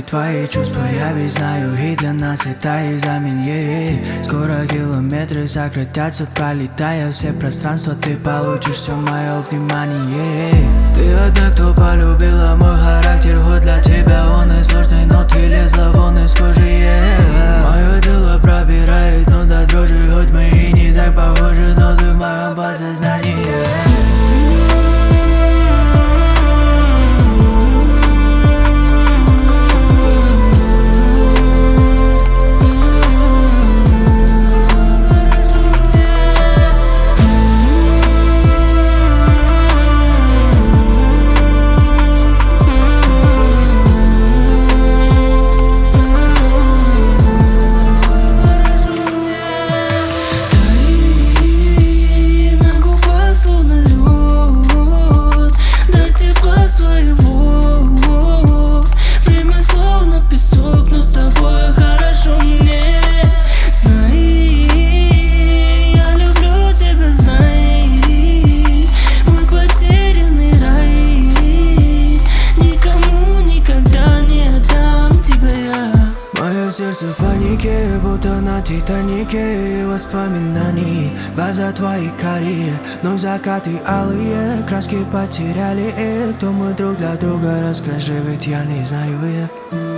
твои чувства я ведь знаю, и для нас это экзамен, Скоро километры сократятся, пролетая все пространства. Ты получишь все мое внимание. Ты одна, кто полюбила мой характер, хоть для тебя он и сложный, но ты лезла вон из кожи, Мое тело пробирает, но до дрожи, хоть мы и не так похожи, но ты в моем подсознании. Сердце в панике, будто на Титанике. Воспоминаний, глаза твои карие, но закаты алые, краски потеряли их. Кто мы друг для друга, расскажи, ведь я не знаю.